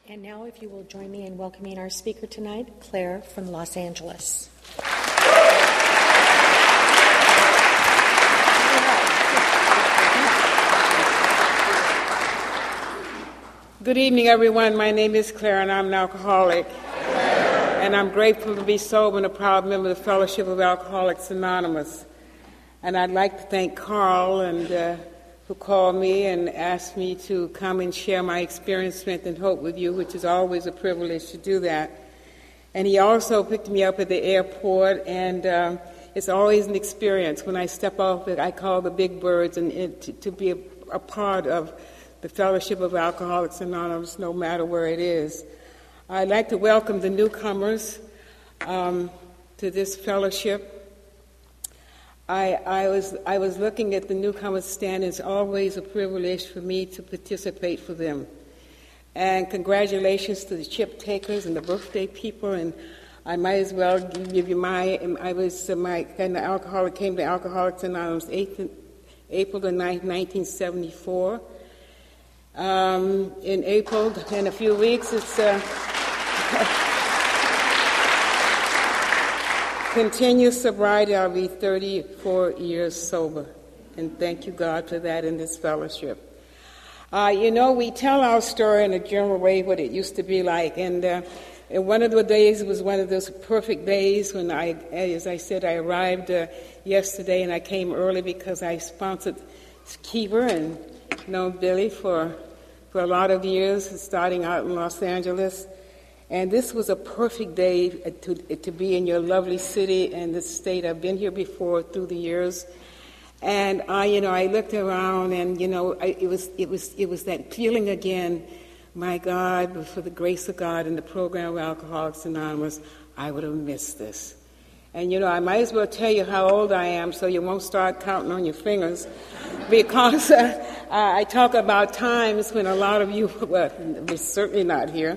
And now, if you will join me in welcoming our speaker tonight, Claire from Los Angeles. Good evening, everyone. My name is Claire, and I'm an alcoholic. And I'm grateful to be sober and a proud member of the Fellowship of Alcoholics Anonymous. And I'd like to thank Carl who called me and asked me to come and share my experience, strength, and hope with you, which is always a privilege to do that. And he also picked me up at the airport, and it's always an experience. When I step off it, I call the big birds, and to be a part of the Fellowship of Alcoholics Anonymous, no matter where it is. I'd like to welcome the newcomers to this fellowship. I was looking at the newcomers stand. It's always a privilege for me to participate for them. And congratulations to the chip takers and the birthday people. And I might as well give you came to Alcoholics Anonymous April the 9th, 1974. In April, in a few weeks, it's continuous sobriety. I'll be 34 years sober, and thank you, God, for that in this fellowship. We tell our story in a general way, what it used to be like, and one of the days was one of those perfect days when as I said, I arrived yesterday, and I came early because I sponsored Keeper and known Billy for a lot of years, starting out in Los Angeles. And this was a perfect day to be in your lovely city and this state. I've been here before through the years. And I looked around, and it was that feeling again. My God, but for the grace of God and the program of Alcoholics Anonymous, I would have missed this. And I might as well tell you how old I am so you won't start counting on your fingers, because I talk about times when a lot of you were certainly not here.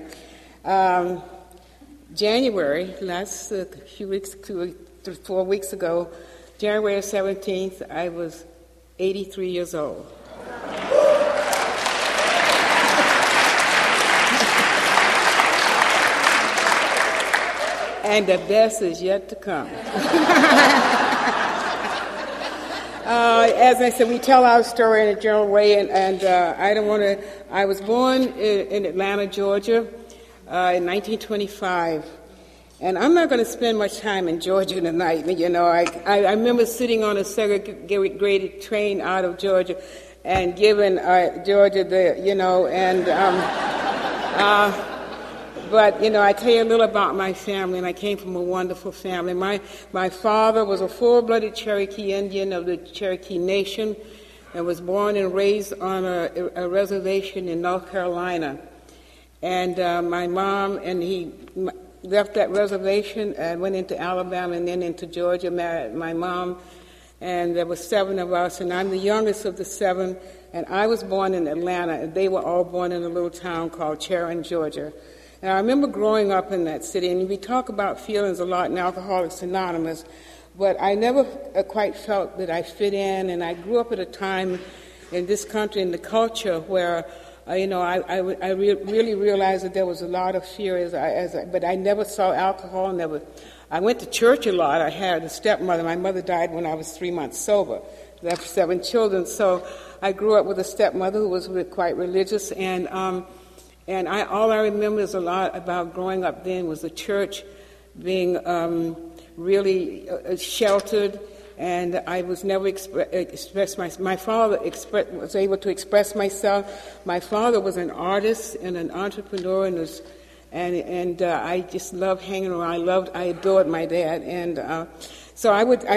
January, last few weeks, 4 weeks ago, January 17th, I was 83 years old. And the best is yet to come. As I said, we tell our story in a general way, and I don't want to. I was born in Atlanta, Georgia, in 1925, and I'm not going to spend much time in Georgia tonight. I remember sitting on a segregated train out of Georgia, and giving Georgia But I tell you a little about my family, and I came from a wonderful family. My father was a full-blooded Cherokee Indian of the Cherokee Nation, and was born and raised on a reservation in North Carolina. And my mom, and he left that reservation and went into Alabama and then into Georgia, married my mom, and there were 7 of us, and I'm the youngest of the 7, and I was born in Atlanta, and they were all born in a little town called Sharon, Georgia. And I remember growing up in that city, and we talk about feelings a lot in Alcoholics Anonymous, but I never quite felt that I fit in, and I grew up at a time in this country, in the culture, where, I really realized that there was a lot of fear, but I never saw alcohol, I went to church a lot. I had a stepmother. My mother died when I was 3 months sober. Left 7 children, so I grew up with a stepmother who was quite religious, and all I remember is a lot about growing up then was the church being really sheltered, and I was never expressed myself. My father was able to express myself. My father was an artist and an entrepreneur, and I just loved hanging around. I adored my dad, and so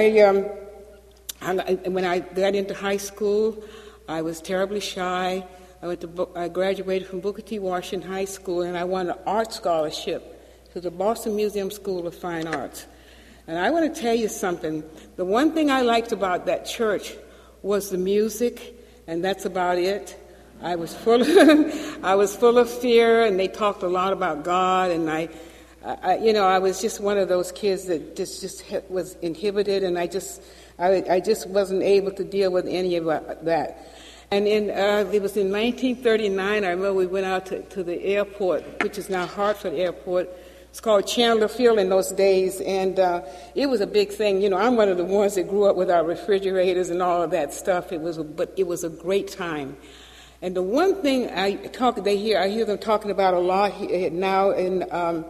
when I got into high school, I was terribly shy. I graduated from Booker T. Washington High School, and I won an art scholarship to the Boston Museum School of Fine Arts. And I want to tell you something. The one thing I liked about that church was the music, and that's about it. I was full of fear, and they talked a lot about God, and I was just one of those kids that just was inhibited, and I just wasn't able to deal with any of that. And it was in 1939, I remember we went out to the airport, which is now Hartford Airport. It's called Chandler Field in those days, and it was a big thing. You know, I'm one of the ones that grew up with our refrigerators and all of that stuff. But it was a great time. And the one thing I hear them talking about a lot now in,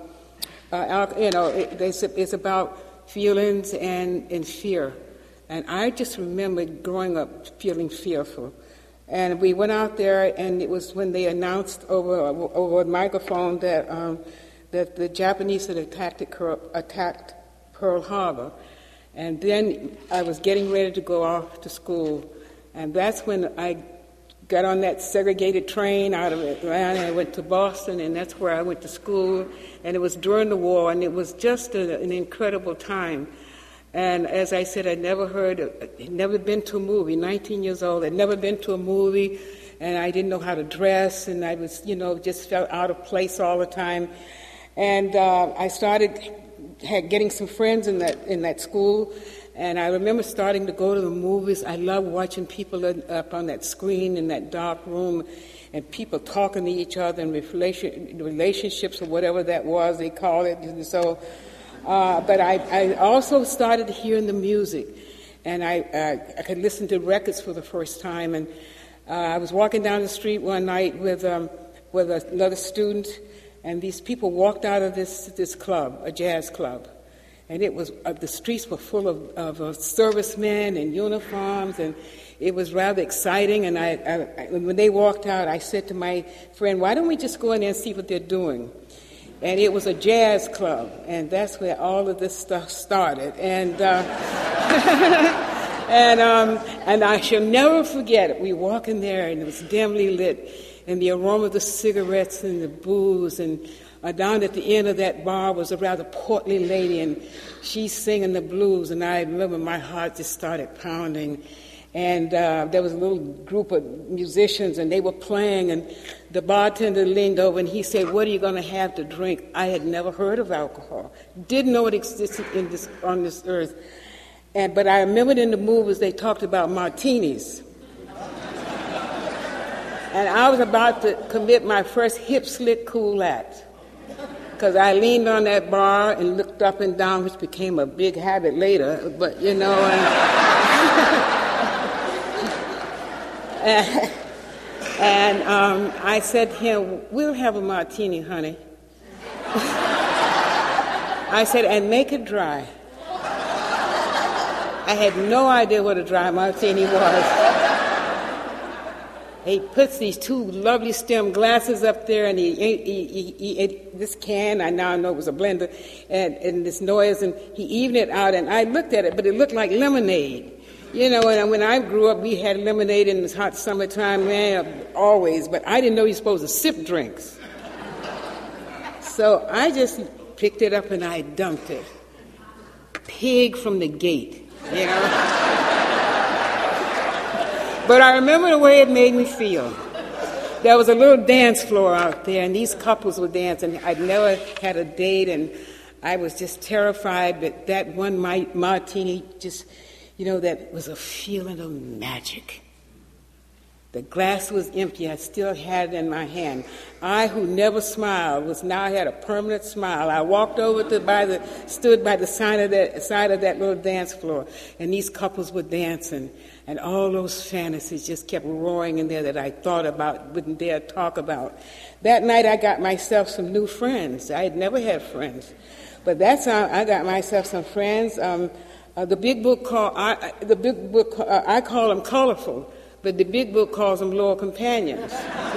it's about feelings and fear. And I just remember growing up feeling fearful. And we went out there, and it was when they announced over a microphone that the Japanese had attacked Pearl Harbor. And then I was getting ready to go off to school. And that's when I got on that segregated train out of Atlanta and I went to Boston, and that's where I went to school. And it was during the war, and it was just an incredible time. And as I said, I'd never been to a movie, 19 years old, I'd never been to a movie, and I didn't know how to dress, and I was, just felt out of place all the time. And I had getting some friends in that school, and I remember starting to go to the movies. I loved watching people up on that screen in that dark room, and people talking to each other and relationships or whatever that was, they call it. And so, but I also started hearing the music, and I could listen to records for the first time. And I was walking down the street one night with another student, and these people walked out of this club, a jazz club, and it was the streets were full of servicemen in uniforms, and it was rather exciting. And I when they walked out, I said to my friend, "Why don't we just go in there and see what they're doing?" And it was a jazz club, and that's where all of this stuff started. And and I shall never forget it. We walk in there, and it was dimly lit, and the aroma of the cigarettes and the booze, and down at the end of that bar was a rather portly lady, and she's singing the blues, and I remember my heart just started pounding. And there was a little group of musicians, and they were playing, and the bartender leaned over, and he said, "What are you going to have to drink?" I had never heard of alcohol, didn't know it existed on this earth. But I remembered in the movies they talked about martinis. And I was about to commit my first hip, slick, cool act, because I leaned on that bar and looked up and down, which became a big habit later, but And I said to him, "We'll have a martini, honey." I said, "And make it dry." I had no idea what a dry martini was. He puts these two lovely stem glasses up there, and he ate this can. I now know it was a blender, and this noise, and he evened it out, and I looked at it, but it looked like lemonade. And when I grew up, we had lemonade in this hot summertime, man, always, but I didn't know you're supposed to sip drinks. So I just picked it up and I dumped it. Pig from the gate, But I remember the way it made me feel. There was a little dance floor out there, and these couples were dancing. I'd never had a date, and I was just terrified, but that one martini just... that was a feeling of magic. The glass was empty. I still had it in my hand. I, who never smiled, now had a permanent smile. I walked over stood by the side of that little dance floor, and these couples were dancing, and all those fantasies just kept roaring in there that I thought about, wouldn't dare talk about. That night, I got myself some new friends. I had never had friends, but that's how I got myself some friends. The big book I call them colorful, but the big book calls them loyal companions.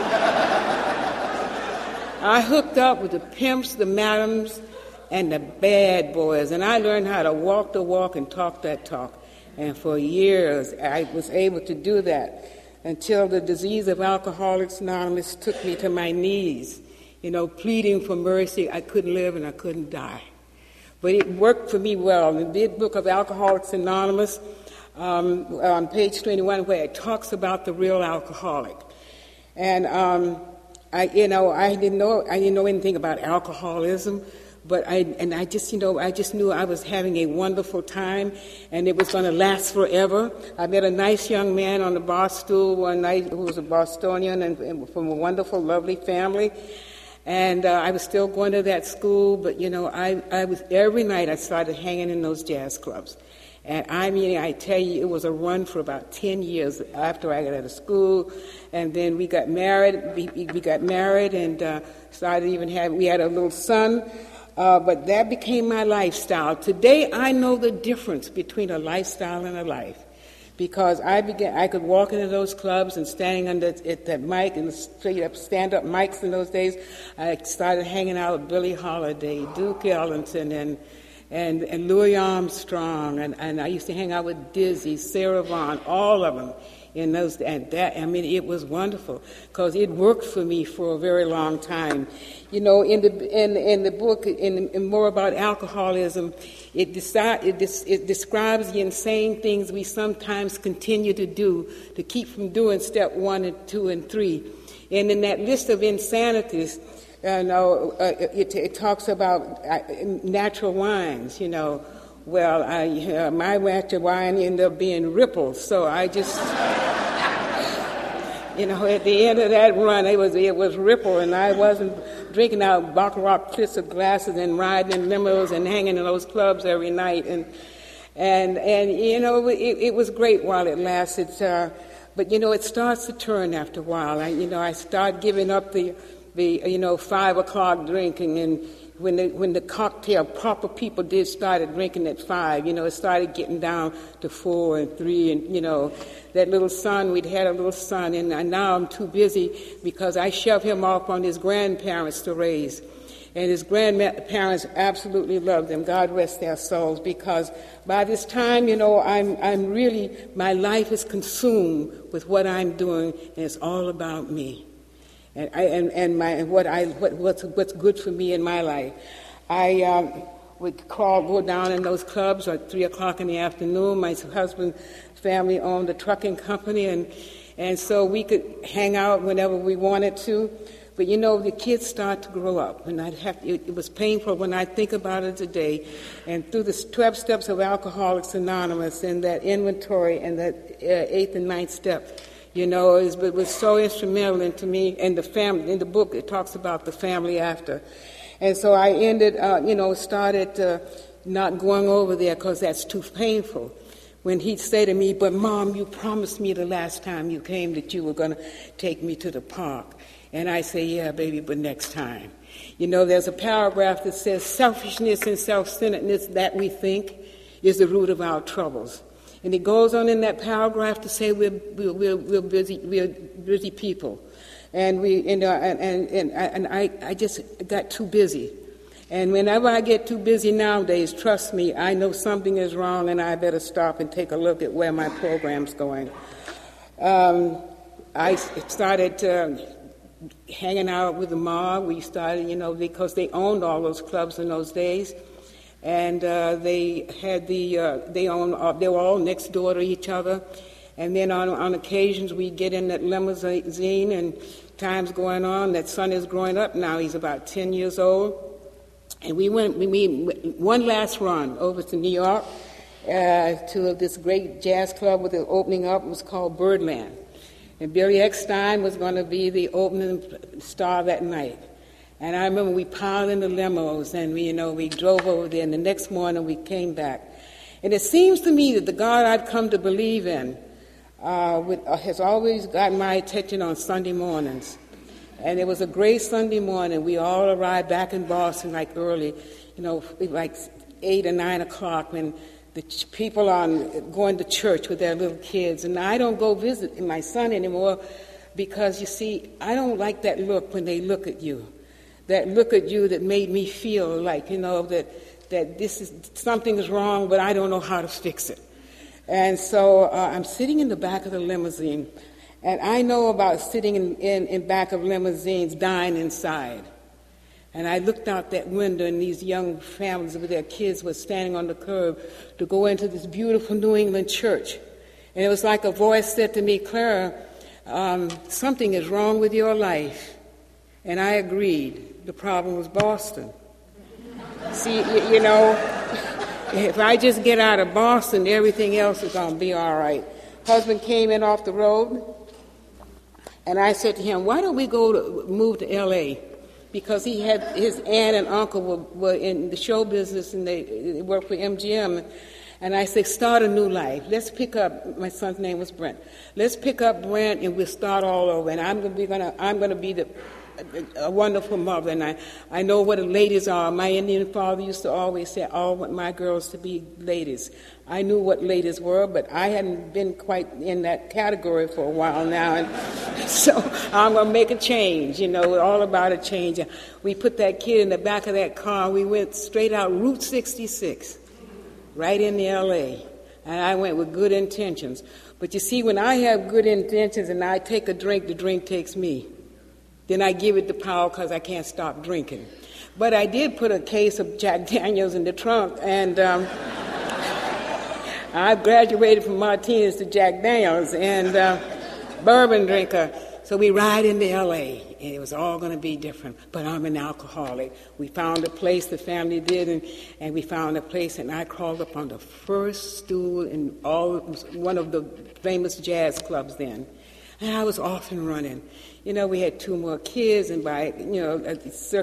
I hooked up with the pimps, the madams, and the bad boys, and I learned how to walk the walk and talk that talk. And for years, I was able to do that until the disease of Alcoholics Anonymous took me to my knees, pleading for mercy. I couldn't live and I couldn't die. But it worked for me well. In the big book of Alcoholics Anonymous, on page 21, where it talks about the real alcoholic, and I didn't know anything about alcoholism, But I just knew I was having a wonderful time, and it was going to last forever. I met a nice young man on the bar stool one night who was a Bostonian and from a wonderful, lovely family. And I was still going to that school, but, I was every night I started hanging in those jazz clubs. And I tell you, it was a run for about 10 years after I got out of school. And then we got married. We got married and we had a little son. But that became my lifestyle. Today, I know the difference between a lifestyle and a life, because I could walk into those clubs and standing at that mic and straight up stand-up mics in those days. I started hanging out with Billie Holiday, Duke Ellington, and Louis Armstrong, and I used to hang out with Dizzy, Sarah Vaughan, all of them. It was wonderful because it worked for me for a very long time. In the book, in more about alcoholism, it describes the insane things we sometimes continue to do to keep from doing step 1 and 2 and 3. And in that list of insanities, it talks about natural wines. Well, my natural wine ended up being Ripple, so I just, at the end of that run, it was Ripple, and I wasn't drinking out Baccarat cliffs of glasses and riding in limos and hanging in those clubs every night, and it was great while it lasted, but it starts to turn after a while. I start giving up the 5 o'clock drinking, and when the cocktail proper people started drinking at 5, it started getting down to 4 and 3, and that little son, we'd had a little son, and now I'm too busy because I shove him off on his grandparents to raise, and his grandparents absolutely loved him. God rest their souls, because by this time, I'm really, my life is consumed with what I'm doing, and it's all about me. What's good for me in my life. I would go down in those clubs at 3 o'clock in the afternoon. My husband's family owned a trucking company, and so we could hang out whenever we wanted to. But the kids start to grow up, and it was painful when I think about it today. And through the 12 steps of Alcoholics Anonymous and that inventory and that 8th and 9th step, it was so instrumental to me. And the family, in the book, it talks about the family after. And so I started not going over there because that's too painful. When he'd say to me, "But Mom, you promised me the last time you came that you were going to take me to the park." And I say, "Yeah, baby, but next time." There's a paragraph that says, "Selfishness and self-centeredness that we think is the root of our troubles." And it goes on in that paragraph to say we're busy people, and I just got too busy. And whenever I get too busy nowadays, trust me, I know something is wrong, and I better stop and take a look at where my program's going. I started hanging out with the mob. We started, because they owned all those clubs in those days. And they were all next door to each other. And then on occasions we get in that limousine, and time's going on. That son is growing up now. He's about 10 years old. And we went one last run over to New York to this great jazz club with the opening up. It was called Birdland. And Billy Eckstine was going to be the opening star that night. And I remember we piled in the limos, and we drove over there, and the next morning we came back. And it seems to me that the God I've come to believe in has always gotten my attention on Sunday mornings. And it was a great Sunday morning. We all arrived back in Boston like early, like 8 or 9 o'clock, when the people are going to church with their little kids. And I don't go visit my son anymore because, you see, I don't like that look when they look at you. That look at you that made me feel like, that something is wrong, but I don't know how to fix it. And so I'm sitting in the back of the limousine, and I know about sitting in back of limousines, dying inside. And I looked out that window, and these young families with their kids were standing on the curb to go into this beautiful New England church. And it was like a voice said to me, "Clara, something is wrong with your life." And I agreed. The problem was Boston. See, you know, if I just get out of Boston, everything else is going to be all right. Husband came in off the road, and I said to him, why don't we move to L.A.? Because he had his aunt and uncle were in the show business, and they worked for MGM. And I said, start a new life. Let's pick up. My son's name was Brent. Let's pick up Brent, and we'll start all over. And I'm going to be a wonderful mother. And I know what the ladies are. My Indian father used to always say, I want my girls to be ladies. I knew what ladies were, but I hadn't been quite in that category for a while now. And so I'm going to make a change, you know, all about a change. We put that kid in the back of that car. We went straight out Route 66, right into L.A., and I went with good intentions. But you see, when I have good intentions and I take a drink, the drink takes me. Then I give it the power because I can't stop drinking. But I did put a case of Jack Daniels in the trunk, and I graduated from Martinez to Jack Daniels and bourbon drinker. So we ride into L.A., and it was all going to be different. But I'm an alcoholic. We found a place, the family did, and we found a place, and I crawled up on the first stool in one of the famous jazz clubs then. And I was off and running. You know, we had 2 more kids, and by, you know, a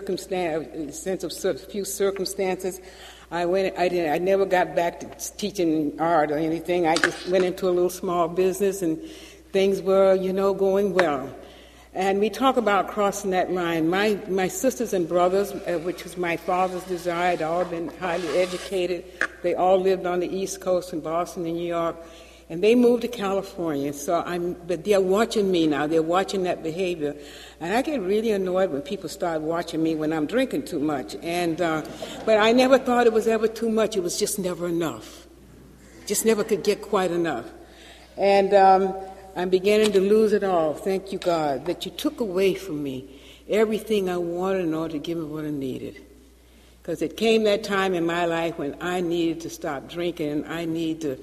sense of few circumstances, I never got back to teaching art or anything. I just went into a little small business, and things were, you know, going well. And we talk about crossing that line. My sisters and brothers, which was my father's desire, had all been highly educated. They all lived on the East Coast in Boston and New York. And they moved to California. But they're watching me now. They're watching that behavior. And I get really annoyed when people start watching me when I'm drinking too much. But I never thought it was ever too much. It was just never enough. Just never could get quite enough. And I'm beginning to lose it all. Thank you, God, that you took away from me everything I wanted in order to give me what I needed. Because it came that time in my life when I needed to stop drinking, and I need to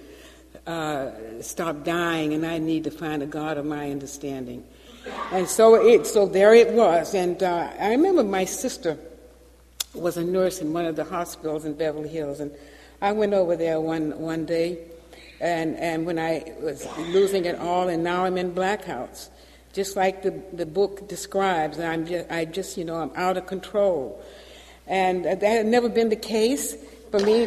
stop dying, and I need to find a God of my understanding. And so there it was. And I remember my sister was a nurse in one of the hospitals in Beverly Hills, and I went over there one day, and when I was losing it all, and now I'm in blackouts, just like the book describes. And I'm out of control. And that had never been the case for me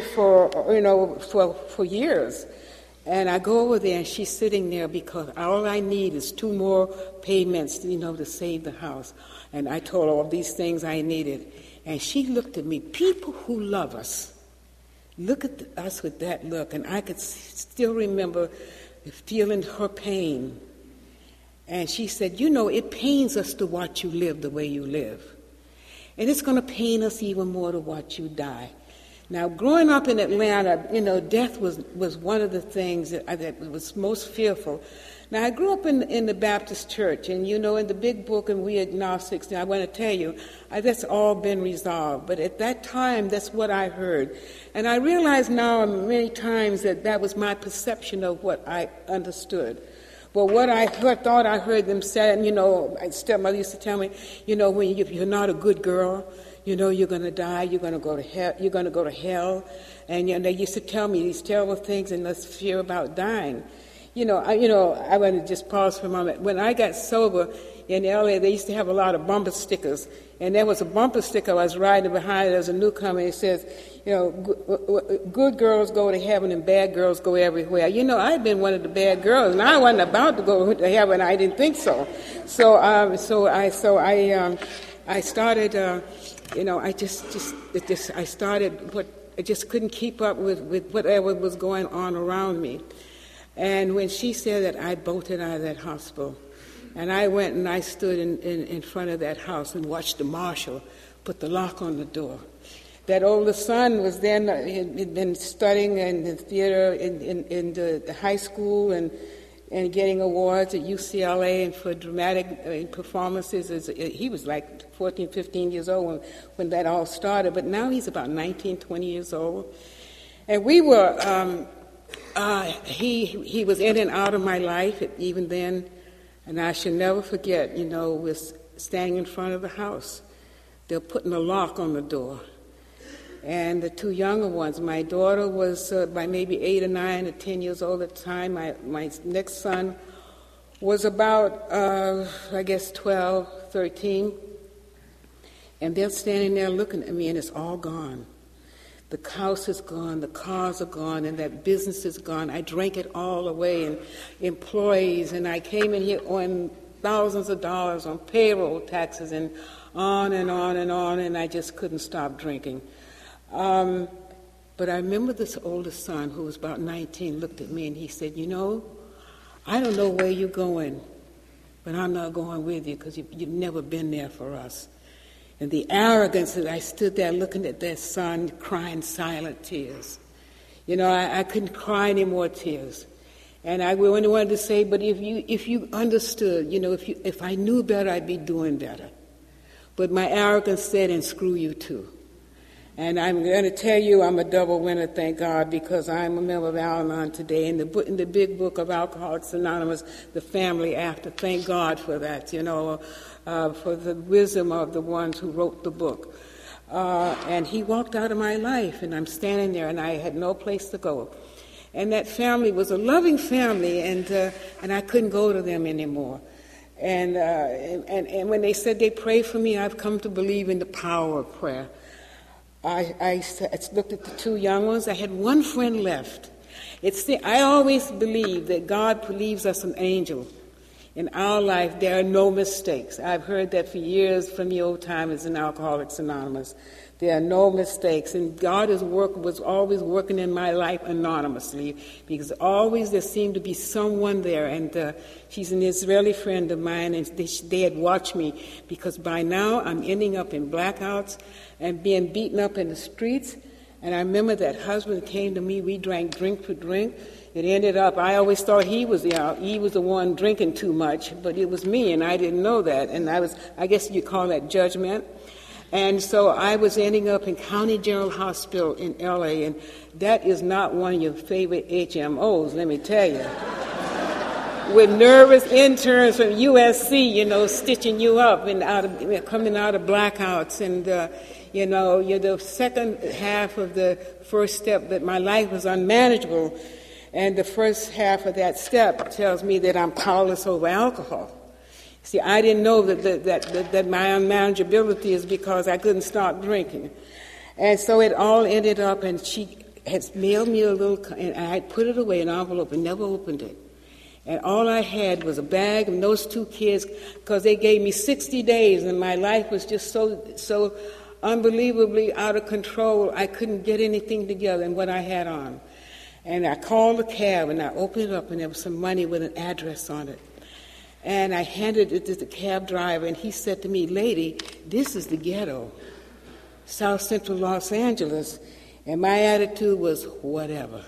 for years. And I go over there, and she's sitting there because all I need is 2 more payments, to save the house. And I told her all these things I needed. And she looked at me. People who love us look at us with that look. And I could still remember feeling her pain. And she said, it pains us to watch you live the way you live. And it's going to pain us even more to watch you die. Now, growing up in Atlanta, death was one of the things that was most fearful. Now, I grew up in the Baptist church, and in the big book, and we agnostics, I want to tell you, that's all been resolved. But at that time, that's what I heard. And I realize now many times that was my perception of what I understood. But what I thought I heard them say, my stepmother used to tell me, when you're not a good girl, you're going to die, you're going to go to hell, and they used to tell me these terrible things and this fear about dying. I want to just pause for a moment. When I got sober in L.A., they used to have a lot of bumper stickers, and there was a bumper sticker I was riding behind as a newcomer, and it says, good girls go to heaven and bad girls go everywhere. I'd been one of the bad girls, and I wasn't about to go to heaven. I didn't think so. I started. I just couldn't keep up with whatever was going on around me. And when she said that, I bolted out of that hospital. And I went and I stood in front of that house and watched the marshal put the lock on the door. That older son was then, had been studying in the theater in the high school and getting awards at UCLA and for dramatic performances. He was like 14, 15 years old when that all started, but now he's about 19, 20 years old. And we were, he was in and out of my life even then, and I shall never forget, we're standing in front of the house. They're putting a lock on the door. and the two younger ones. My daughter was by maybe 8 or 9 or 10 years old at the time. My next son was about, 12, 13. And they're standing there looking at me, and it's all gone. The house is gone, the cars are gone, and that business is gone. I drank it all away, and employees, and I came in here on thousands of dollars on payroll taxes, and on and on and on, and I just couldn't stop drinking. But I remember this oldest son, who was about 19, looked at me, and he said, I don't know where you're going, but I'm not going with you because you've never been there for us. And the arrogance that I stood there looking at that son crying silent tears. I couldn't cry any more tears. And I only wanted to say, but if you understood, if I knew better, I'd be doing better. But my arrogance said, and screw you too. And I'm going to tell you I'm a double winner, thank God, because I'm a member of Al-Anon today. In the big book of Alcoholics Anonymous, the family after, thank God for that, for the wisdom of the ones who wrote the book. And he walked out of my life, and I'm standing there, and I had no place to go. And that family was a loving family, and I couldn't go to them anymore. And when they said they pray for me, I've come to believe in the power of prayer. I looked at the two young ones. I had one friend left. I always believe that God leaves us an angel. In our life, there are no mistakes. I've heard that for years from the old timers in Alcoholics Anonymous. There are no mistakes. And God was always working in my life anonymously, because always there seemed to be someone there. And she's an Israeli friend of mine, and they had watched me, because by now I'm ending up in blackouts and being beaten up in the streets. And I remember that husband came to me. We drank drink for drink. It ended up, I always thought he was the one drinking too much, but it was me, and I didn't know that. And I guess you call that judgment. And so I was ending up in County General Hospital in L.A., and that is not one of your favorite HMOs, let me tell you. With nervous interns from USC, stitching you up and coming out of blackouts. And, you're the second half of the first step that my life was unmanageable. And the first half of that step tells me that I'm powerless over alcohol. See, I didn't know that my unmanageability is because I couldn't stop drinking. And so it all ended up, and she had mailed me a little, and I had put it away in an envelope and never opened it. And all I had was a bag and those two kids, because they gave me 60 days, and my life was just so unbelievably out of control. I couldn't get anything together in what I had on. And I called a cab, and I opened it up, and there was some money with an address on it. And I handed it to the cab driver, and he said to me, "Lady, this is the ghetto, South Central Los Angeles." And my attitude was, whatever.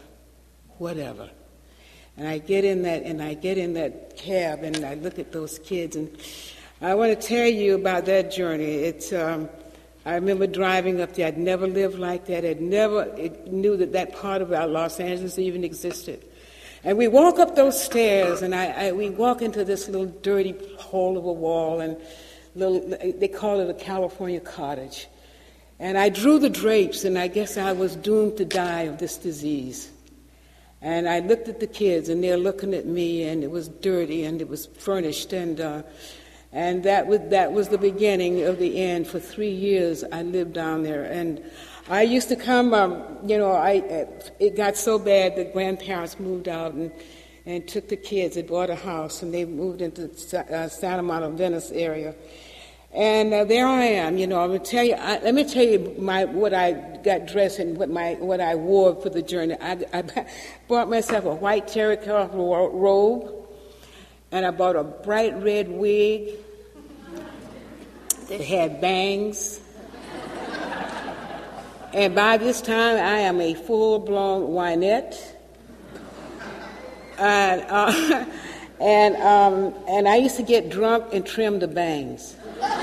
And I get in that cab, and I look at those kids, and I want to tell you about that journey. I remember driving up there. I'd never lived like that. I'd never knew that part of Los Angeles even existed. And we walk up those stairs, and we walk into this little dirty hole of a wall, and they call it a California cottage. And I drew the drapes, and I guess I was doomed to die of this disease. And I looked at the kids, and they're looking at me, and it was dirty, and it was furnished, and that was the beginning of the end. For 3 years, I lived down there, and I used to come. It got so bad that grandparents moved out and took the kids. They bought a house, and they moved into Santa Monica, Venice area. And there I am. Let me tell you what I got dressed and what I wore for the journey. I bought myself a white terracotta robe, and I bought a bright red wig that had bangs. And by this time, I am a full-blown whinette. And I used to get drunk and trim the bangs.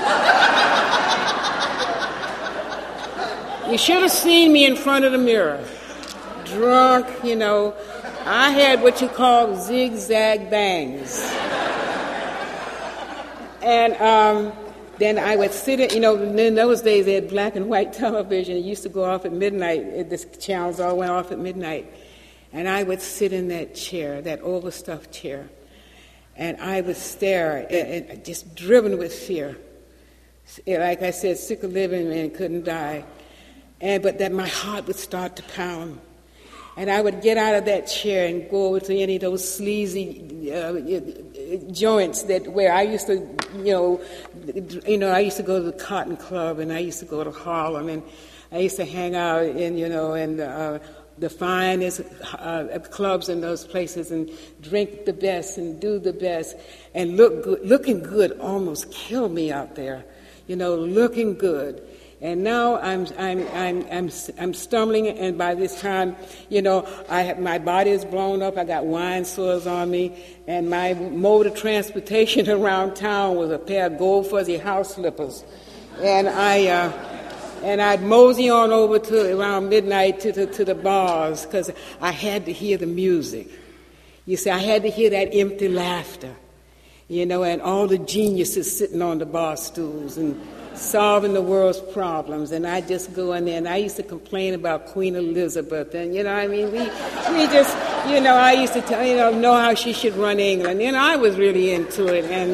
You should have seen me in front of the mirror. Drunk, I had what you call zigzag bangs. And then I would sit in those days they had black and white television. It used to go off at midnight. The channels all went off at midnight. And I would sit in that chair, that overstuffed chair, and I would stare, and just driven with fear. Like I said, sick of living and couldn't die. But that my heart would start to pound. And I would get out of that chair and go over to any of those sleazy joints where I used to, I used to go to the Cotton Club, and I used to go to Harlem, and I used to hang out in, the finest clubs in those places and drink the best and do the best and look good. Looking good almost killed me out there, looking good. And now I'm stumbling, and by this time, my body is blown up. I got wine sores on me, and my mode of transportation around town was a pair of gold fuzzy house slippers, and I'd mosey on over to around midnight to the bars because I had to hear the music. You see, I had to hear that empty laughter, and all the geniuses sitting on the bar stools and solving the world's problems, and I just go in there, and I used to complain about Queen Elizabeth, and we just, I used to know how she should run England, I was really into it, and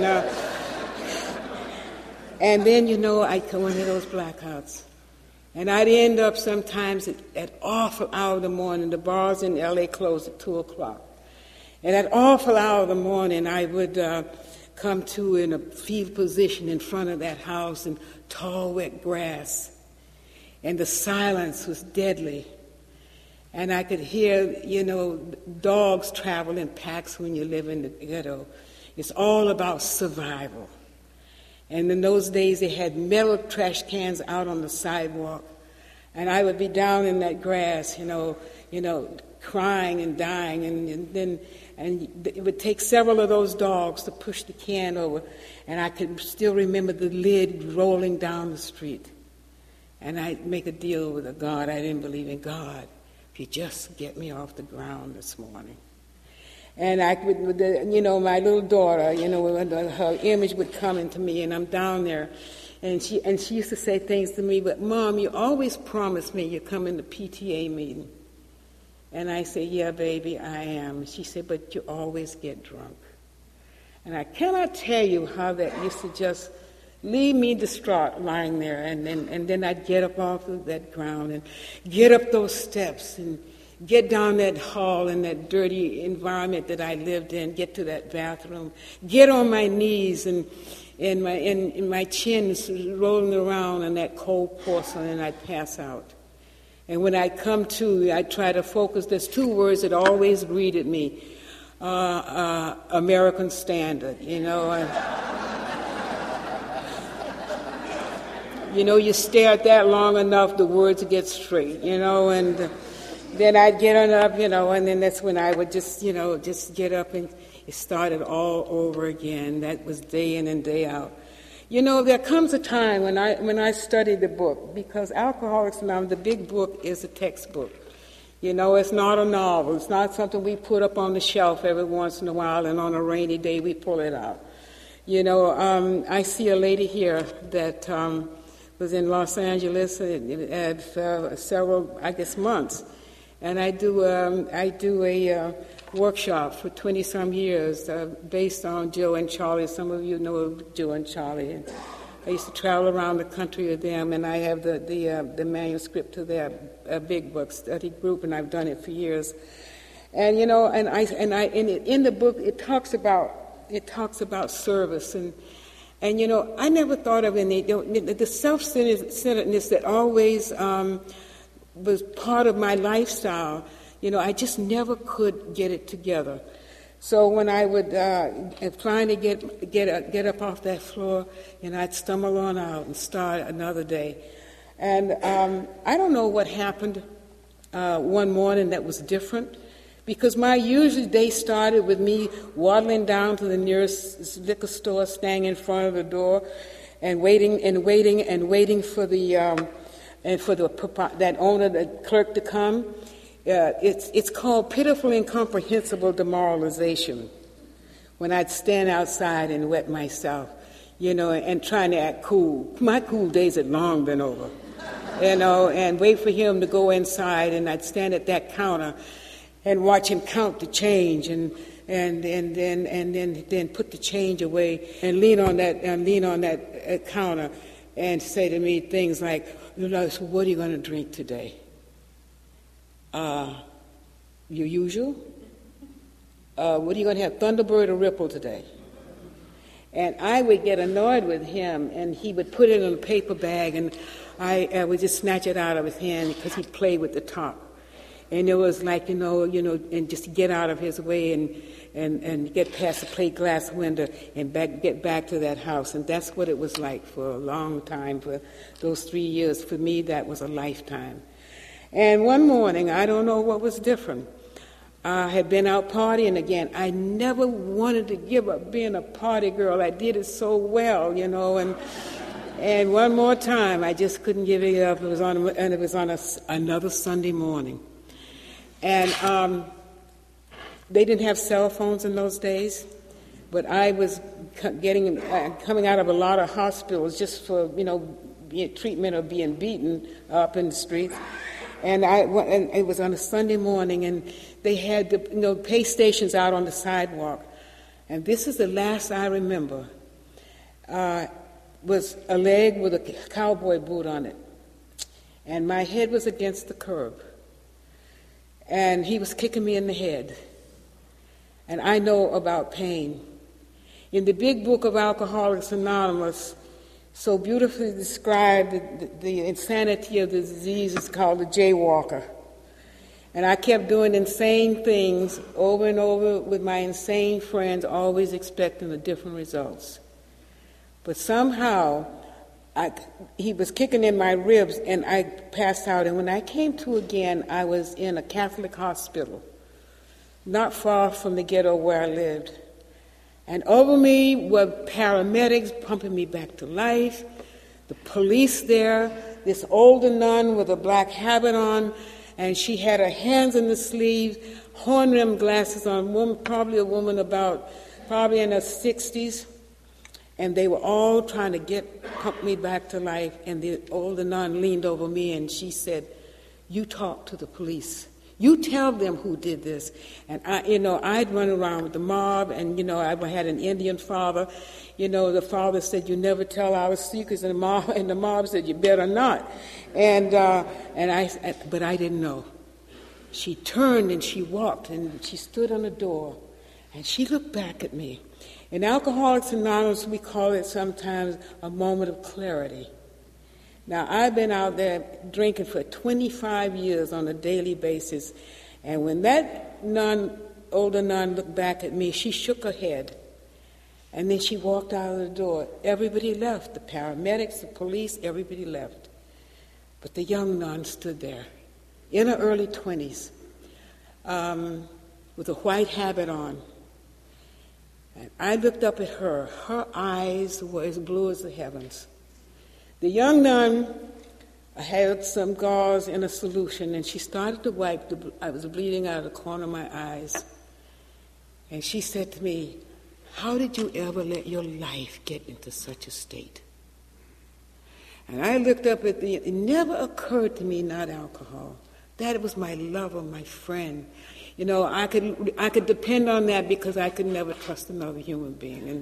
then, I'd go into those blackouts, and I'd end up sometimes at awful hour of the morning. The bars in L.A. closed at 2 o'clock, and at awful hour of the morning, I would come to in a fetal position in front of that house in tall, wet grass. And the silence was deadly. And I could hear, dogs travel in packs when you live in the ghetto. It's all about survival. And in those days, they had metal trash cans out on the sidewalk. And I would be down in that grass, crying and dying, and it would take several of those dogs to push the can over, and I could still remember the lid rolling down the street. And I'd make a deal with God. I didn't believe in God. If you just get me off the ground this morning. And I would, my little daughter, her image would come into me, and I'm down there, and she used to say things to me, but Mom, you always promised me you'd come in the PTA meeting. And I say, yeah, baby, I am. She said, but you always get drunk. And I cannot tell you how that used to just leave me distraught lying there. And then I'd get up off of that ground and get up those steps and get down that hall in that dirty environment that I lived in, get to that bathroom, get on my knees and my chin rolling around on that cold porcelain, and I'd pass out. And when I come to, I try to focus. There's two words that always greeted me: American Standard. You stare at that long enough, the words get straight. And then I'd get on up, and then that's when I would just get up, and it started all over again. That was day in and day out. There comes a time when I study the book, because Alcoholics Anonymous, the big book, is a textbook. It's not a novel. It's not something we put up on the shelf every once in a while, and on a rainy day we pull it out. I see a lady here that was in Los Angeles at several, months, and I do a workshop for 20-some years based on Joe and Charlie. Some of you know Joe and Charlie. And I used to travel around the country with them, and I have the manuscript to their big book study group, and I've done it for years. And in the book it talks about service, and I never thought of the self-centeredness that always was part of my lifestyle. I just never could get it together. So when I would trying to get up off that floor, I'd stumble on out and start another day. And I don't know what happened one morning that was different, because my usual day started with me waddling down to the nearest liquor store, staying in front of the door, and waiting for that owner, the clerk, to come. It's called pitiful, incomprehensible demoralization. When I'd stand outside and wet myself, and trying to act cool. My cool days had long been over, and wait for him to go inside, and I'd stand at that counter and watch him count the change, and then put the change away and lean on that counter and say to me things like, so what are you going to drink today? Your usual? What are you going to have, Thunderbird or Ripple today? And I would get annoyed with him, and he would put it in a paper bag, and I would just snatch it out of his hand because he'd play with the top. And it was like, and just get out of his way and get past the plate glass window and get back to that house. And that's what it was like for a long time, for those 3 years. For me, that was a lifetime. And one morning, I don't know what was different. I had been out partying again. I never wanted to give up being a party girl. I did it so well, and one more time, I just couldn't give it up. It was on another Sunday morning. And they didn't have cell phones in those days, but I was coming out of a lot of hospitals just for, treatment of being beaten up in the streets. And it was on a Sunday morning, and they had the pay stations out on the sidewalk. And this is the last I remember, was a leg with a cowboy boot on it. And my head was against the curb. And he was kicking me in the head. And I know about pain. In the big book of Alcoholics Anonymous, so beautifully described the insanity of the disease is called the jaywalker. And I kept doing insane things over and over with my insane friends, always expecting the different results. But somehow, he was kicking in my ribs, and I passed out. And when I came to again, I was in a Catholic hospital, not far from the ghetto where I lived. And over me were paramedics pumping me back to life, the police there, this older nun with a black habit on, and she had her hands in the sleeves, horn-rimmed glasses on, probably a woman probably in her 60s. And they were all trying to pump me back to life, and the older nun leaned over me and she said, "You talk to the police. You tell them who did this." And I'd run around with the mob, and I had an Indian father. The father said, "You never tell our secrets," and the mob said, "You better not." But I didn't know. She turned and she walked and she stood on the door, and she looked back at me. In Alcoholics Anonymous, we call it sometimes a moment of clarity. Now, I've been out there drinking for 25 years on a daily basis, and when that older nun looked back at me, she shook her head, and then she walked out of the door. Everybody left, the paramedics, the police, everybody left. But the young nun stood there, in her early 20s, with a white habit on. And I looked up at her. Her eyes were as blue as the heavens. The young nun had some gauze in a solution, and she started to wipe. I was bleeding out of the corner of my eyes. And she said to me, "How did you ever let your life get into such a state?" And I looked up at it never occurred to me not alcohol. That was my lover, my friend. I could depend on that because I could never trust another human being.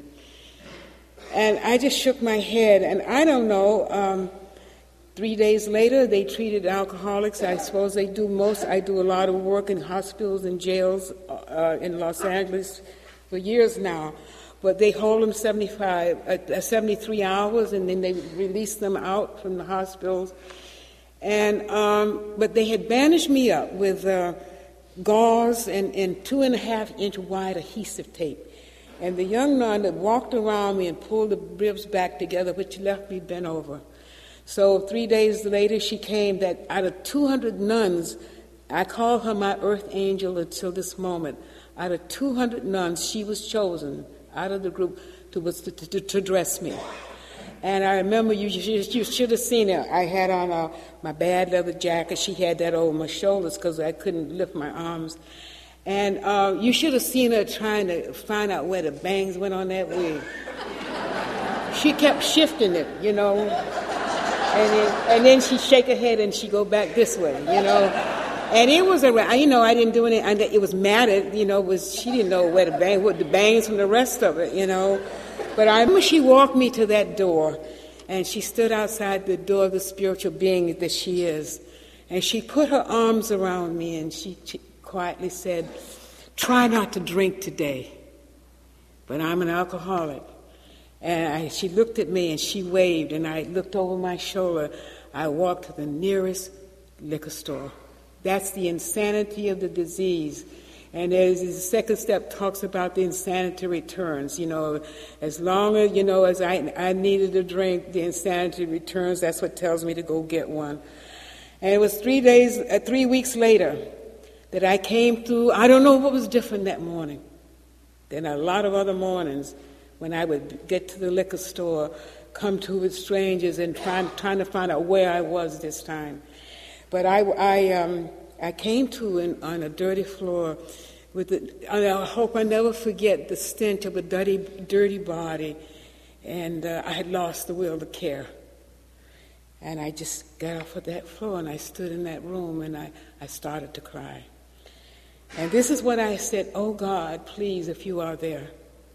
And I just shook my head, and I don't know, 3 days later they treated alcoholics. I suppose they do most. I do a lot of work in hospitals and jails in Los Angeles for years now. But they hold them 73 hours, and then they release them out from the hospitals. But they had bandaged me up with gauze and 2.5-inch wide adhesive tape. And the young nun that walked around me and pulled the ribs back together, which left me bent over. So 3 days later, she came that out of 200 nuns, I call her my earth angel until this moment. Out of 200 nuns, she was chosen out of the group to dress me. And I remember you should have seen her. I had on my bad leather jacket. She had that over my shoulders because I couldn't lift my arms. And you should have seen her trying to find out where the bangs went on that wig. she kept shifting it, and then she'd shake her head and she'd go back this way, And it was I didn't do anything. It was matted, she didn't know where the bangs from the rest of it, But I remember she walked me to that door, and she stood outside the door of the spiritual being that she is. And she put her arms around me, and she quietly said, "Try not to drink today, but I'm an alcoholic." And she looked at me, and she waved, and I looked over my shoulder. I walked to the nearest liquor store. That's the insanity of the disease. And there's the second step talks about the insanity returns. As long as, as I needed a drink, the insanity returns. That's what tells me to go get one. And it was 3 weeks later that I came through. I don't know what was different that morning than a lot of other mornings when I would get to the liquor store, come to with strangers and trying to find out where I was this time. But I came to on a dirty floor I hope I never forget the stench of a dirty body, and I had lost the will to care. And I just got off of that floor, and I stood in that room, and I started to cry. And this is what I said: "Oh God, please, if you are there,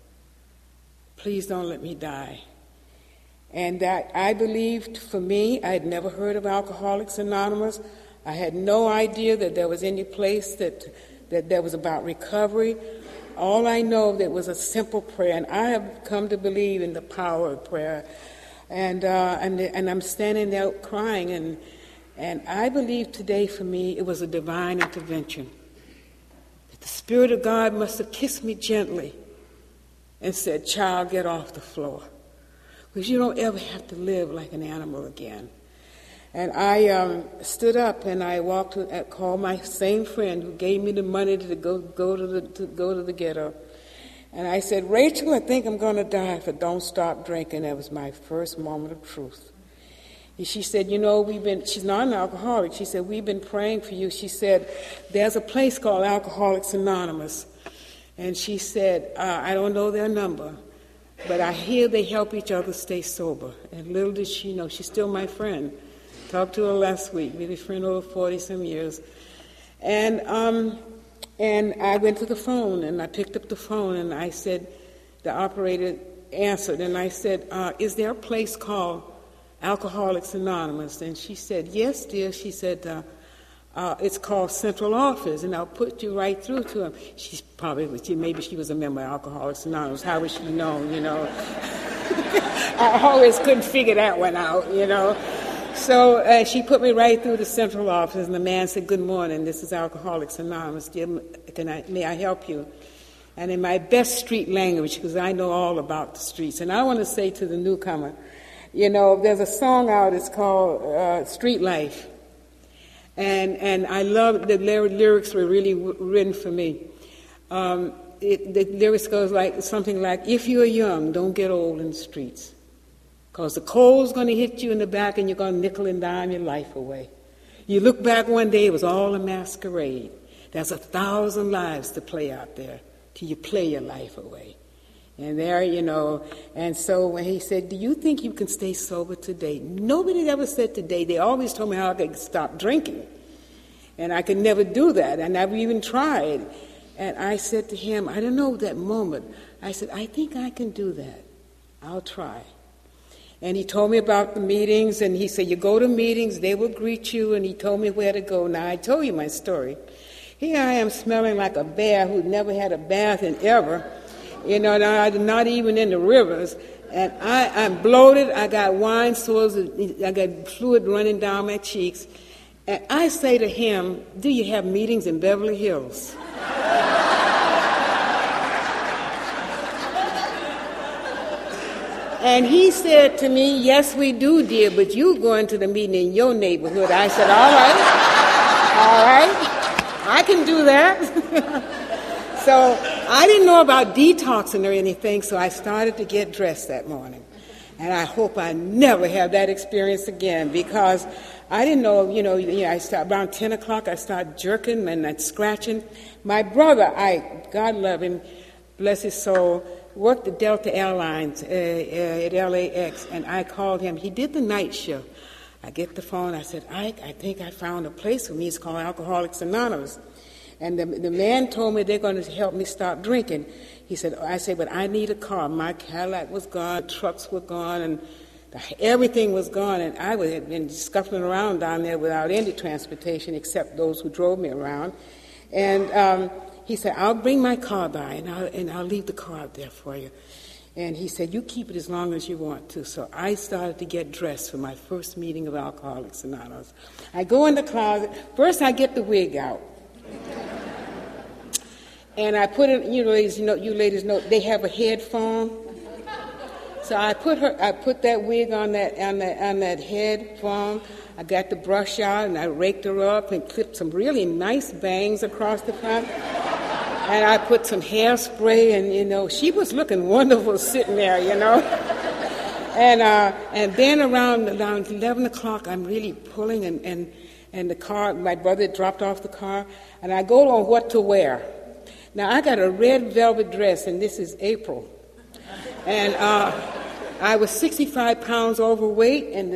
please don't let me die." And that I believed, for me, I had never heard of Alcoholics Anonymous. I had no idea that there was any place that was about recovery. All I know that was a simple prayer, and I have come to believe in the power of prayer. And I'm standing there crying, and I believe today for me it was a divine intervention. That the Spirit of God must have kissed me gently and said, "Child, get off the floor, because you don't ever have to live like an animal again." And I stood up and I called my same friend who gave me the money to go to the ghetto. And I said, "Rachel, I think I'm going to die if I don't stop drinking." That was my first moment of truth. And she said, she's not an alcoholic. She said, "We've been praying for you." She said, "There's a place called Alcoholics Anonymous." And she said, "I don't know their number, but I hear they help each other stay sober." And little did she know, she's still my friend. Talked to her last week, been a friend over 40-some years. And I went to the phone, and I picked up the phone, and I said, the operator answered, and I said, "Is there a place called Alcoholics Anonymous?" And she said, "Yes, dear." She said, "It's called Central Office, and I'll put you right through to him." Maybe she was a member of Alcoholics Anonymous. How would she know, I always couldn't figure that one out, So she put me right through the central office, and the man said, "Good morning, this is Alcoholics Anonymous. May I help you?" And in my best street language, because I know all about the streets, and I want to say to the newcomer, there's a song out, it's called Street Life. And I love the lyrics were really written for me. The lyrics goes something like, "If you're young, don't get old in the streets. Because the cold's going to hit you in the back and you're going to nickel and dime your life away. You look back one day, it was all a masquerade. There's 1,000 lives to play out there till you play your life away." And there, and so when he said, "Do you think you can stay sober today?" Nobody ever said today. They always told me how I could stop drinking. And I could never do that. I never even tried. And I said to him, I don't know that moment, I said, "I think I can do that. I'll try." And he told me about the meetings, and he said, "You go to meetings, they will greet you," and he told me where to go. Now, I told you my story. Here I am smelling like a bear who never had a bath in ever, not even in the rivers. And I'm bloated, I got wine sores, I got fluid running down my cheeks. And I say to him, "Do you have meetings in Beverly Hills?" And he said to me, "Yes, we do, dear, but you going to the meeting in your neighborhood." I said, all right, I can do that." So I didn't know about detoxing or anything, so I started to get dressed that morning. And I hope I never have that experience again, because I didn't know, I started around 10 o'clock, I started jerking and scratching. My brother, God love him, bless his soul, worked at Delta Airlines at LAX, and I called him. He did the night shift. I get the phone. I said, Ike, I think I found a place for me. It's called Alcoholics Anonymous. And the man told me they're going to help me stop drinking. I said, but I need a car. My Cadillac was gone, trucks were gone, and everything was gone. And I had been scuffling around down there without any transportation except those who drove me around. And he said, I'll bring my car by, and I'll leave the car out there for you. And he said, you keep it as long as you want to. So I started to get dressed for my first meeting of Alcoholics Anonymous. I go in the closet. First, I get the wig out. And I put it, you ladies know, they have a head foam. So I put that wig on that head foam. I got the brush out, and I raked her up and clipped some really nice bangs across the front. And I put some hairspray, and, she was looking wonderful sitting there, And then around 11 o'clock, I'm really pulling, and the car, my brother dropped off the car, and I go on what to wear. Now, I got a red velvet dress, and this is April. And I was 65 pounds overweight, and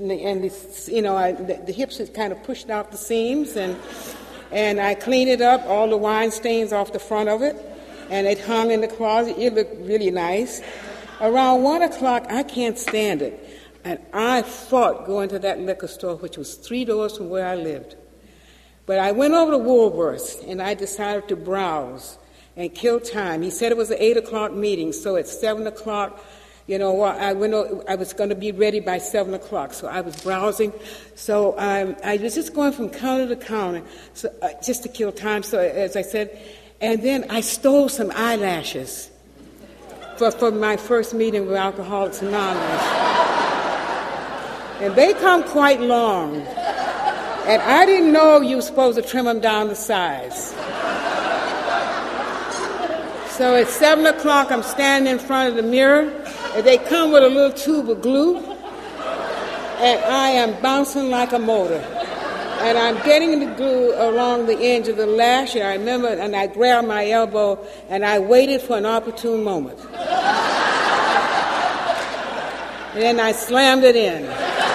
the hips had kind of pushed out the seams, and I cleaned it up, all the wine stains off the front of it, and it hung in the closet. It looked really nice. Around 1 o'clock, I can't stand it, and I fought going to that liquor store, which was 3 doors from where I lived. But I went over to Woolworths, and I decided to browse and kill time. He said it was an 8 o'clock meeting, so at 7 o'clock, I was going to be ready by 7 o'clock, so I was browsing. So I was just going from counter to counter, so, just to kill time, so as I said. And then I stole some eyelashes for my first meeting with Alcoholics Anonymous. And they come quite long. And I didn't know you were supposed to trim them down to size. So at 7 o'clock, I'm standing in front of the mirror, and they come with a little tube of glue, and I am bouncing like a motor. And I'm getting the glue along the edge of the lash, and I remember, and I grabbed my elbow, and I waited for an opportune moment. And then I slammed it in.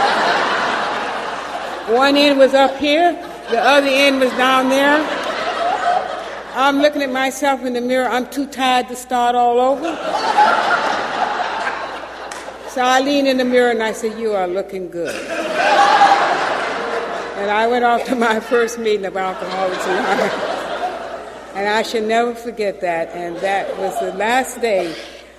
One end was up here, the other end was down there. I'm looking at myself in the mirror. I'm too tired to start all over. So I leaned in the mirror and I said, you are looking good. And I went off to my first meeting of Alcoholics Anonymous. And I should never forget that. And that was the last day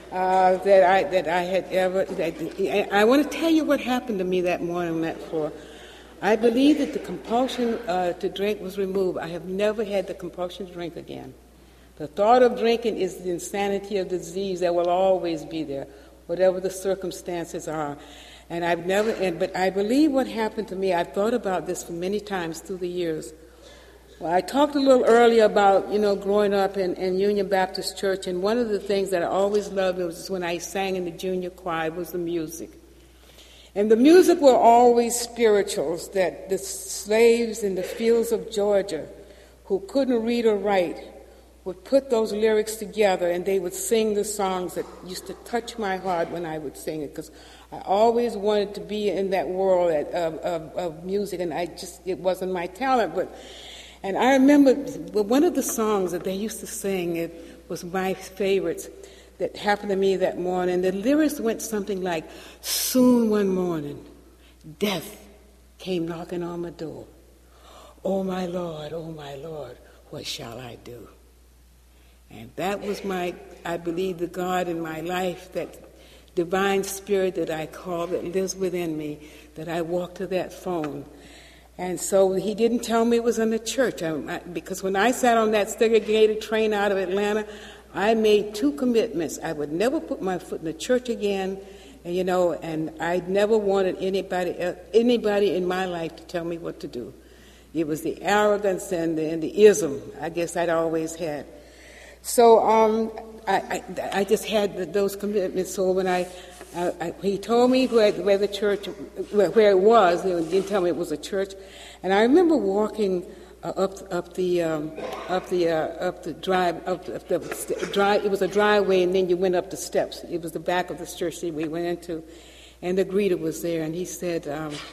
that I had ever... I want to tell you what happened to me that morning on that floor. I believe that the compulsion to drink was removed. I have never had the compulsion to drink again. The thought of drinking is the insanity of the disease that will always be there, whatever the circumstances are. And but I believe what happened to me, I've thought about this for many times through the years. Well, I talked a little earlier about, growing up in Union Baptist Church, and one of the things that I always loved was when I sang in the junior choir was the music. And the music were always spirituals, that the slaves in the fields of Georgia who couldn't read or write would put those lyrics together, and they would sing the songs that used to touch my heart when I would sing it, because I always wanted to be in that world of music, and it wasn't my talent. And I remember one of the songs that they used to sing, it was my favorites, that happened to me that morning. The lyrics went something like, soon one morning, death came knocking on my door. Oh my Lord, what shall I do? And that was I believe, the God in my life, that divine spirit that I call, that lives within me, that I walked to that phone. And so he didn't tell me it was in the church, because when I sat on that segregated train out of Atlanta, I made 2 commitments. I would never put my foot in the church again, and I never wanted anybody in my life to tell me what to do. It was the arrogance and the ism, I guess, I'd always had. So I just had those commitments. So when he told me where the church, where it was, he didn't tell me it was a church. And I remember walking drive. It was a driveway, and then you went up the steps. It was the back of the church that we went into, and the greeter was there, and he said,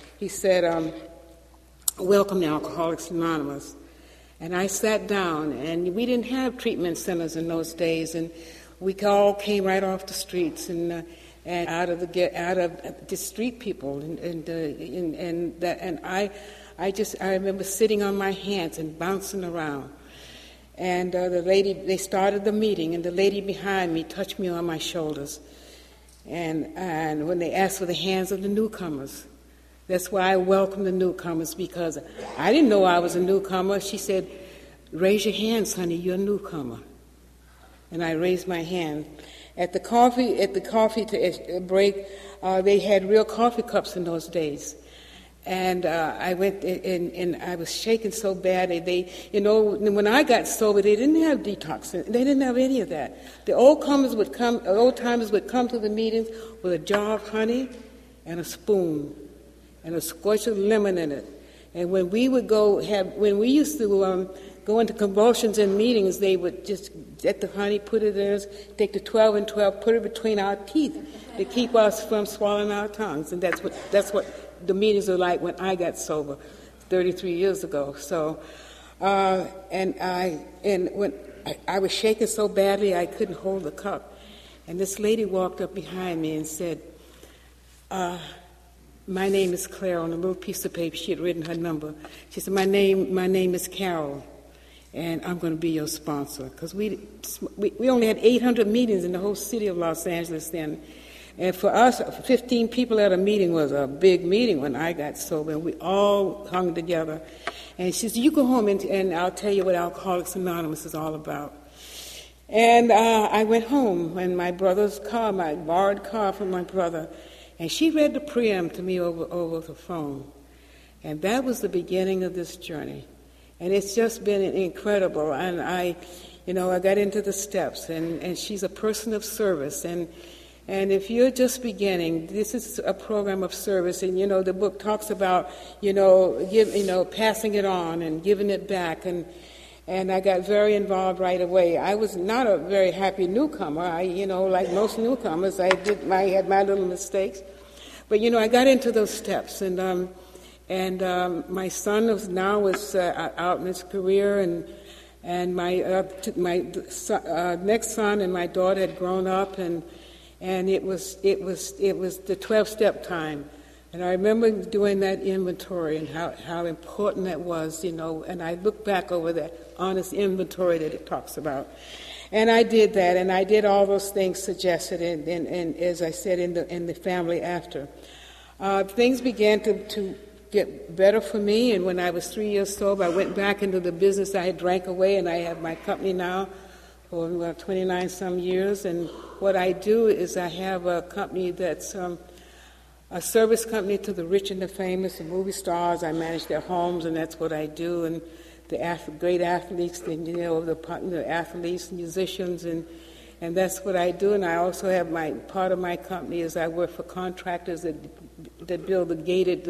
"Welcome to Alcoholics Anonymous." And I sat down, and we didn't have treatment centers in those days, and we all came right off the streets and out of the street people, and I remember sitting on my hands and bouncing around. And they started the meeting, and the lady behind me touched me on my shoulders. And when they asked for the hands of the newcomers, that's why I welcome the newcomers, because I didn't know I was a newcomer. She said, "Raise your hands, honey, you're a newcomer." And I raised my hand. At the coffee break, they had real coffee cups in those days. And I went and I was shaking so bad. When I got sober, they didn't have detox. They didn't have any of that. The old timers would come to the meetings with a jar of honey and a spoon and a squash of lemon in it. And when we used to go into convulsions in meetings, they would just get the honey, put it in us, take the 12 and 12, put it between our teeth to keep us from swallowing our tongues. And that's what the meetings were like when I got sober 33 years ago. So, when I was shaking so badly I couldn't hold the cup. And this lady walked up behind me and said, "My name is Claire." On a little piece of paper, she had written her number. She said, my name is Carol, and I'm going to be your sponsor. Because we only had 800 meetings in the whole city of Los Angeles then. And for us, 15 people at a meeting was a big meeting when I got sober. And we all hung together. And she said, "You go home and I'll tell you what Alcoholics Anonymous is all about." And I went home in my brother's car, my borrowed car from my brother. And she read the preamble to me over the phone. And that was the beginning of this journey. And it's just been incredible. And I got into the steps. And she's a person of service. And if you're just beginning, this is a program of service. And, the book talks about, passing it on and giving it back. And I got very involved right away. I was not a very happy newcomer. Like most newcomers, I had my little mistakes. But, I got into those steps. And my son was out in his career, and my next son and my daughter had grown up, and it was the 12-step time. And I remember doing that inventory and how important that was, and I look back over that honest inventory that it talks about. And I did that, and I did all those things suggested, and as I said, in the family after. Things began to get better for me, and when I was 3 years sober, I went back into the business I had drank away, and I have my company now for 29-some years. And what I do is I have a company that's a service company to the rich and the famous, the movie stars. I manage their homes, and that's what I do. And the great athletes, the athletes, musicians, and that's what I do. And I also have part of my company is I work for contractors that build the gated.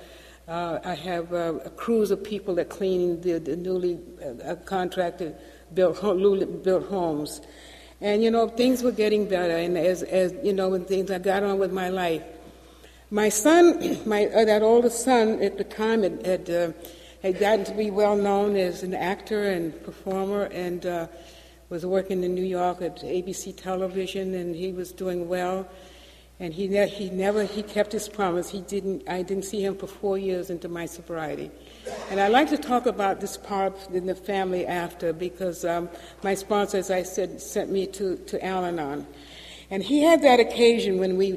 I have a crews of people that clean the newly contracted built homes. And things were getting better. And as when things I got on with my life. My son, that oldest son at the time had gotten to be well known as an actor and performer, and was working in New York at ABC Television, and he was doing well. And he kept his promise. I didn't see him for 4 years into my sobriety. And I like to talk about this part in the family after, because my sponsor, as I said, sent me to Al-Anon. And he had that occasion when I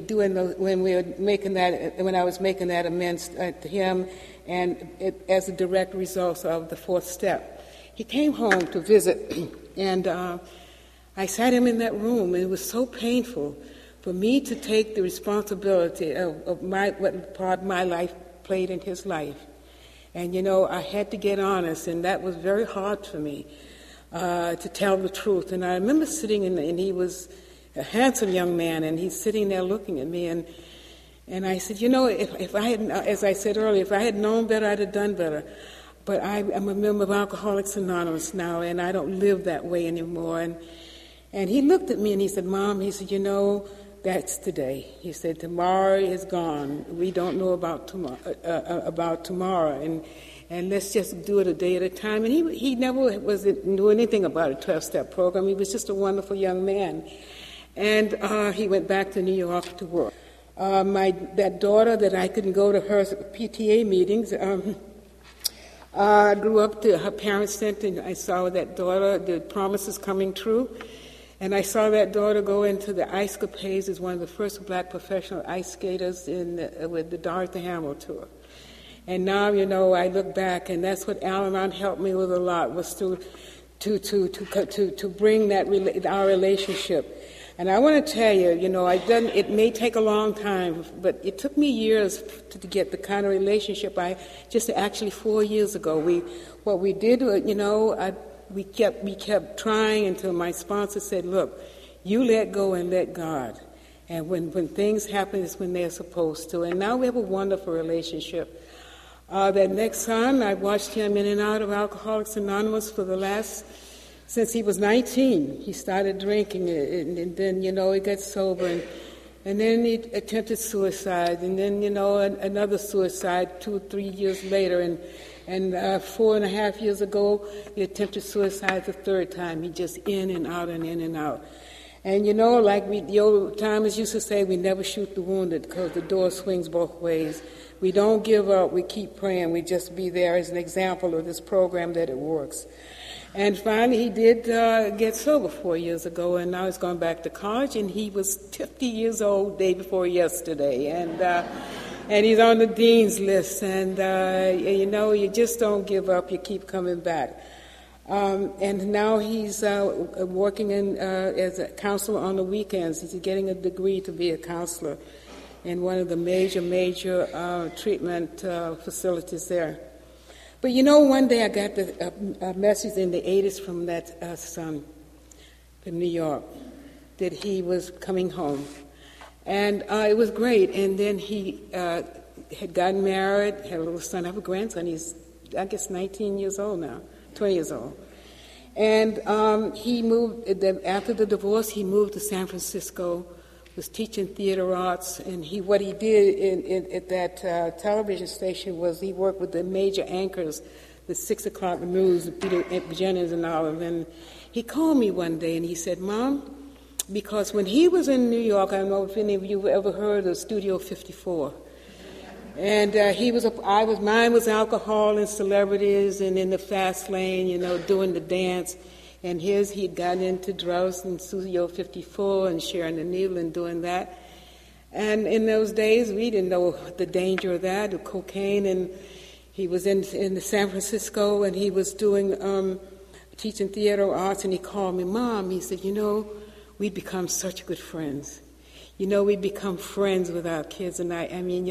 was making that amends to him, and as a direct result of the fourth step. He came home to visit, and I sat him in that room, and it was so painful for me to take the responsibility of what part my life played in his life. And, I had to get honest, and that was very hard for me to tell the truth. And I remember sitting and he was a handsome young man, and he's sitting there looking at me, and I said, if I had, as I said earlier, if I had known better, I'd have done better. but I'm a member of Alcoholics Anonymous now, and I don't live that way anymore. And he looked at me and he said, Mom, he said, that's today. He said, tomorrow is gone. We don't know about tomorrow, and let's just do it a day at a time. And he never knew anything about a 12-step program. He was just a wonderful young man. And he went back to New York to work. That daughter that I couldn't go to her PTA meetings, grew up to her parents sent, and I saw that daughter, the promises coming true. And I saw that daughter go into the Ice Capades as one of the first black professional ice skaters with the Dorothy Hamill tour. And now, I look back, and that's what Al-Anon helped me with a lot, was to bring our relationship. And I want to tell you, it may take a long time, but it took me years to get the kind of relationship actually 4 years ago. We kept trying until my sponsor said, look, you let go and let God. And when things happen, it's when they're supposed to. And now we have a wonderful relationship. That next son, I watched him in and out of Alcoholics Anonymous since he was 19. He started drinking, and then, he got sober, and then he attempted suicide, and then, another suicide 2 or 3 years later, and 4.5 years ago, he attempted suicide the third time. He just in and out and in and out. And like the old timers used to say, we never shoot the wounded because the door swings both ways. We don't give up. We keep praying. We just be there as an example of this program that it works. And finally, he did get sober 4 years ago, and now he's gone back to college, and he was 50 years old day before yesterday. And he's on the dean's list, and, you just don't give up. You keep coming back. And now he's working as a counselor on the weekends. He's getting a degree to be a counselor in one of the major treatment facilities there. But one day I got a message in the 80s from that son from New York that he was coming home. And it was great. And then he had gotten married, had a little son. I have a grandson. He's, I guess, 19 years old now, 20 years old. And he moved, after the divorce, he moved to San Francisco, was teaching theater arts. And what he did at that television station was he worked with the major anchors, the 6 o'clock news, Peter Jennings and all of them. And he called me one day and he said, Mom, because when he was in New York, I don't know if any of you ever heard of Studio 54. And mine was alcohol and celebrities and in the fast lane, doing the dance. And he'd gotten into drugs in Studio 54 and sharing the needle and doing that. And in those days, we didn't know the danger of that, of cocaine. And he was in San Francisco and he was doing, teaching theater arts. And he called me, Mom, he said, we become such good friends. We become friends with our kids, and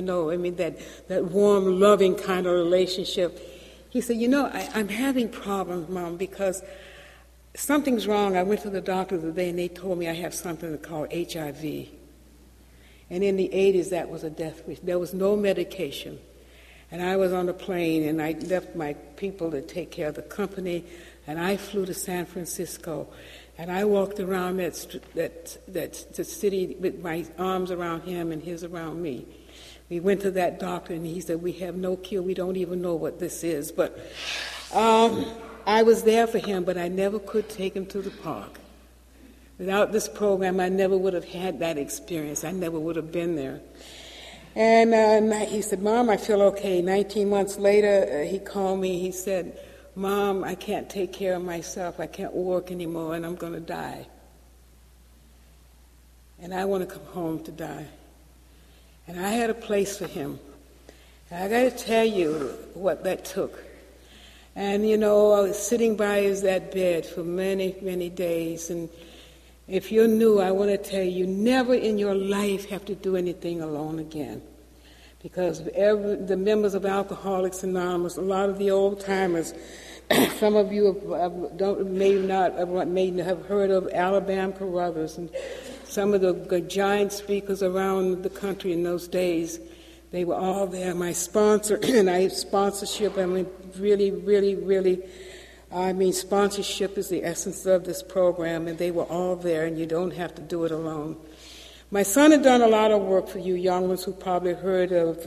that warm, loving kind of relationship. He said, I'm having problems, Mom, because something's wrong. I went to the doctor today, and they told me I have something called HIV. And in the 80s, that was a death wish. There was no medication. And I was on a plane, and I left my people to take care of the company, and I flew to San Francisco. And I walked around that city with my arms around him and his around me. We went to that doctor, and he said, we have no cure. We don't even know what this is. But I was there for him, but I never could take him to the park. Without this program, I never would have had that experience. I never would have been there. And he said, Mom, I feel okay. 19 months later, he called me. He said, Mom, I can't take care of myself. I can't work anymore, and I'm going to die. And I want to come home to die. And I had a place for him. And I got to tell you what that took. And, I was sitting by that bed for many, many days. And if you're new, I want to tell you, never in your life have to do anything alone again. Because the members of Alcoholics Anonymous, a lot of the old-timers, some of you may have heard of Alabama Carruthers and some of the giant speakers around the country in those days. They were all there. My sponsor, and I have sponsorship. I mean, really, sponsorship is the essence of this program, and they were all there, and you don't have to do it alone. My son had done a lot of work for you young ones who probably heard of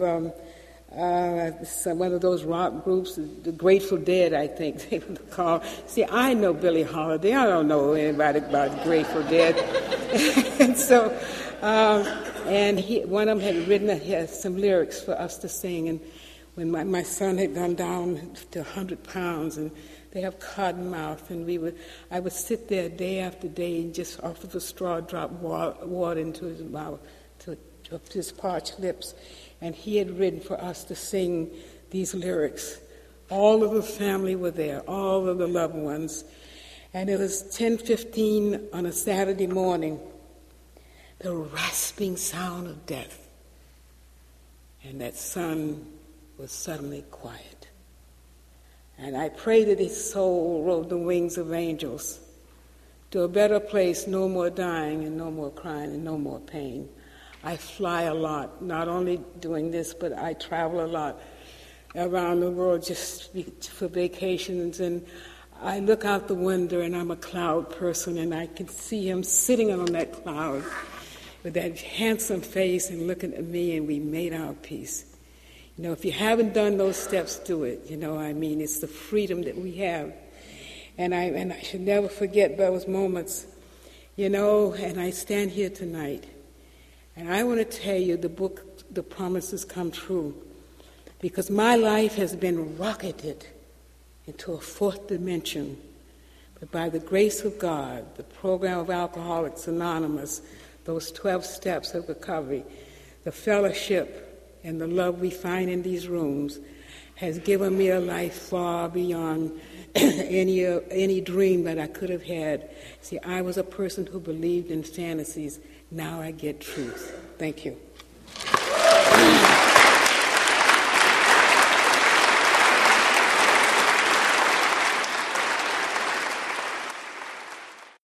one of those rock groups, the Grateful Dead, I think they were called. See, I know Billie Holiday. I don't know anybody about the Grateful Dead. And so, one of them had written some lyrics for us to sing. And when my son had gone down to 100 pounds, and they have cotton mouth, and I would sit there day after day and just off of a straw drop water into his mouth, to his parched lips. And he had written for us to sing these lyrics. All of the family were there, all of the loved ones. And it was 10:15 on a Saturday morning, the rasping sound of death. And that son was suddenly quiet. And I pray that his soul rode the wings of angels to a better place, no more dying and no more crying and no more pain. I fly a lot, not only doing this, but I travel a lot around the world just for vacations. And I look out the window, and I'm a cloud person, and I can see him sitting on that cloud with that handsome face and looking at me, and we made our peace. You know, if you haven't done those steps, do it. You know, I mean, it's the freedom that we have. And I should never forget those moments, you know, and I stand here tonight. And I want to tell you the book, The Promises Come True, because my life has been rocketed into a fourth dimension. But by the grace of God, the program of Alcoholics Anonymous, those 12 steps of recovery, the fellowship and the love we find in these rooms has given me a life far beyond any dream that I could have had. See, I was a person who believed in fantasies. Now I get truth. Thank you.